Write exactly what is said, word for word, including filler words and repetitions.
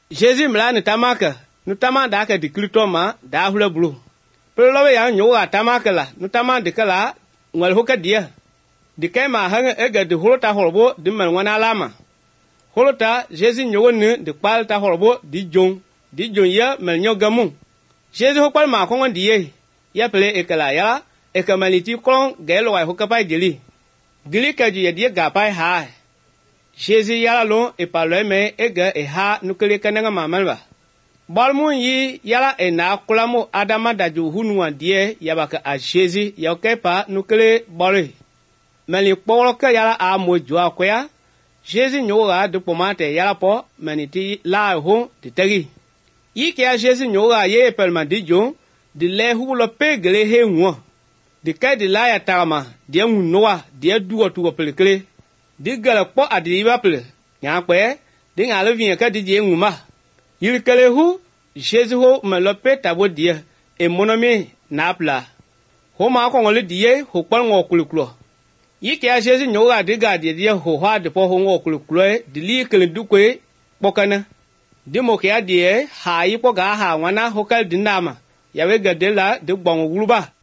Jésus mla ni tamaka nu tama da ka dikrito ma da hula bulu pero lo ya nyu ga tamaka la nu tama de kala ngal hoka dia de kai ma hanga ega de holota holbo de man wana lama holota Jésus nyu ne de palta holbo di jong di jong ya mel nyo gamu Jésus ho pal ma ko ngon die ya pele e kala ya e kamaliti klon gelo wa hoka pai dili dili ka ji ya die ga pai ha Jésus yala lo e palo me ega e ha nukele kananga mamalba balmun yi yala e na kulamo adama da ju hunwa die yabaka a Jésus ya kepa nukele bole meli polo ka yala a mo jwa kwya Jésus nyoga de pomate yala po maniti la ho de tagi yi ke a Jésus nyoga ye pelma di jo de le hu lo pegele he nwo de ka de la ya tama de nwa de duo tuo pelekele di gala po adi baple nya kwe di ngalo vien ka di je nguma yil kale hu Jésus ho me lope tabo dia e monomi napla ho ma ko ngole die ho kwal ngo kuluklo yike a Jésus nyoga di ga di dia ho ha de po ho ngo kuluklo di li kele dukwe pokana di mo ke adie ha yi po ga ha wana ho kal dinama yawe ga de la de gbon wuluba